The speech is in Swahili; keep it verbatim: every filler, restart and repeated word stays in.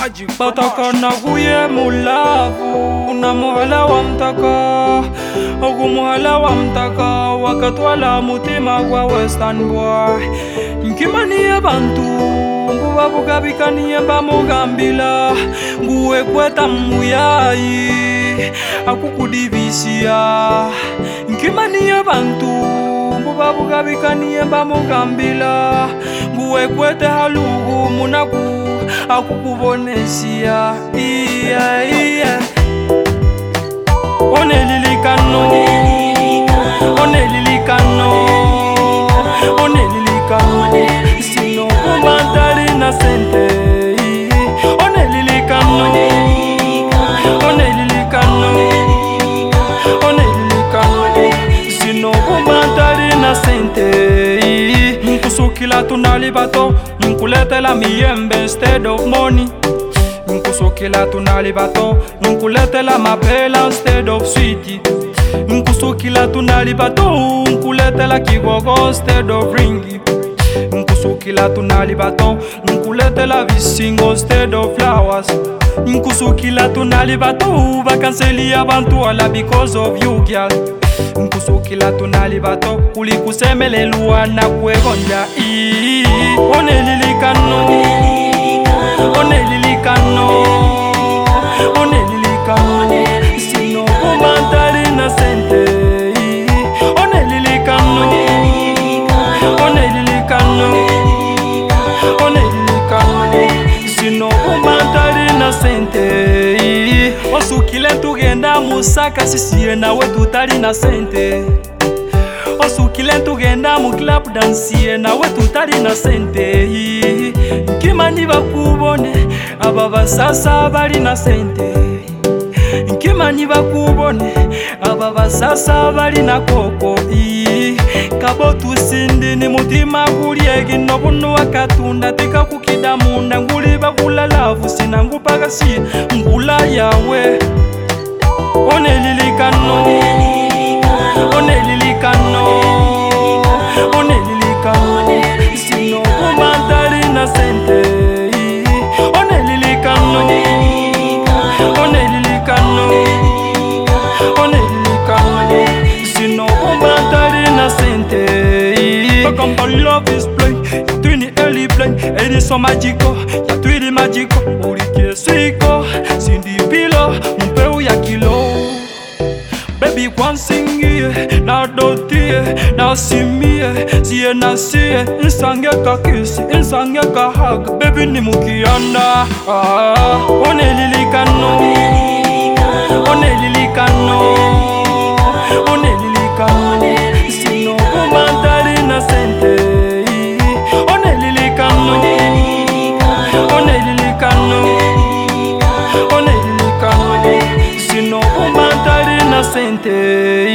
magic bataka naguye mulavu na muhala wa mtaka ogu muhala wa mtaka wakatwala mutima gwa Western boy nkimaniye bantu mbuba bugabikaniye bamugambila nguwe kweta muyayi akukudivisia nkimaniye bantu mbuba bugabikaniye bamugambila nguwe kweta halugu munaku akukubonesia iya iya onelilikano onelilikano onelilikano sino kumandali na sente onelilikano onelilikano onelilikano sino kumandali na sente nkusukila tunali bato nkuletela miyembe instead of money nkusukila tunali bato nkuletela mapela instead of sweetie nkusukila tunali bato nkuletela kigogo instead of ringi nkusukila tunali bato nkuletela visingo instead of flowers nkusukila tunali bato bakanseli abantu ala because of you girl nkusukila tunali bato kulikusemelelwa na kwegonja ii onelilikano onelilikano onelilikano sino kumandali na sente onelilikano onelilikano onelilikano sino kumandali na sente osukile tugenda musaka sisiye nawe tutali na sente osukile tugenda mu club dansiye nawe tutali na sente nkimani bakubone aba basasa bali na sente nkimani bakubone aba basasa bali na koko kabo tusindi ni mutima kuliegi nobunu wakatunda tika kukida munda nguli bakula lavu sinangupaka si ngula yawe onelilikano onelilikano onelilikano sino kumandali na sente onelilikano onelilikano onelilikano sino kumandali na sente bakamba love is blind yatwini eli blind eri so magico yatwini magico urike siko sindipilo mpeu ya kilo baby kwansingie na dotie na simie siye na siye insange kakisi insange kahaga baby ni mukianda ah, onelilikano onelilikano onelilikano sino kumandali na sente onelilikano onelilikano onelilikano sino kumandali na sente